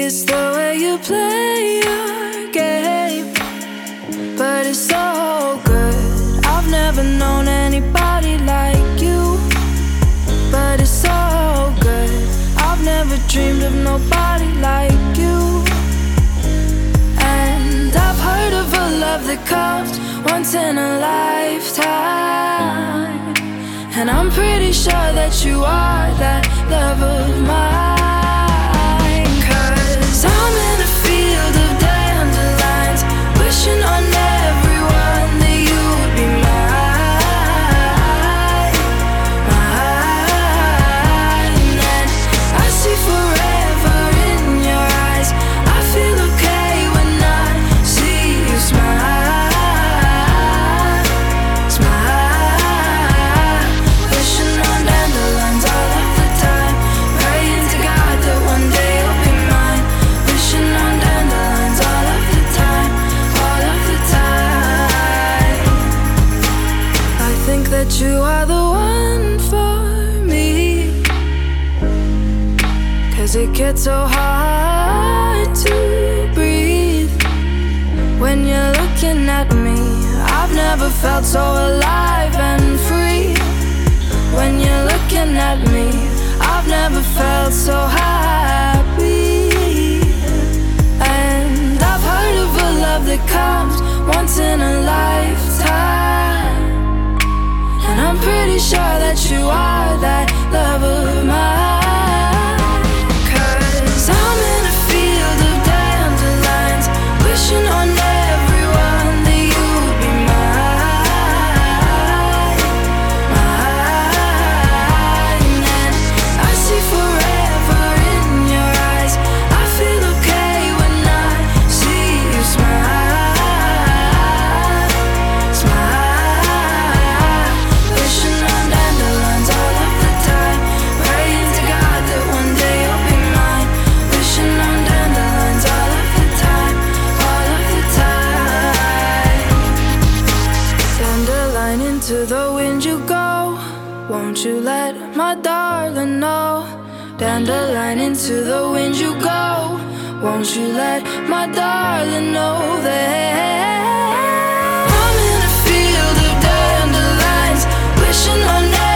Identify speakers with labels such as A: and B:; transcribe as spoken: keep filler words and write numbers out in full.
A: it's the way you play your game, but it's so good. I've never known anybody like you, but it's so good. I've never dreamed of nobody like you. And I've heard of a love that comes once in a lifetime, and I'm pretty sure that you are that love of mine. Cause I'm in a field of dandelions, wishing on everyone that you would be mine, mine. And I see forever in your eyes. I feel okay when I see you smile, smile. Wishing on dandelions all of the time, praying to God that one day you'll be mine. Wishing on dandelions all of the time, all of the time. I think that you are the one for me, cause it gets so hard to breathe when you're looking at me. I've never felt so alive and free. When you're looking at me, I've never felt so happy. And I've heard of a love that comes once in a lifetime, and I'm pretty sure that you are that love of mine. Cause I'm in a field of dandelions, wishing on everyone that you would be mine, mine. And I see forever in your eyes. I feel okay when I see you smile, smile. Wishing on dandelions all of the time, praying to God that one day you'll be mine. Wishing on dandelions all of the time, all of the time. Dandelion, into the wind you go, won't you let my darling know? Dandelion, into the wind you go, won't you let my darling know that I'm in a field of dandelions, wishing on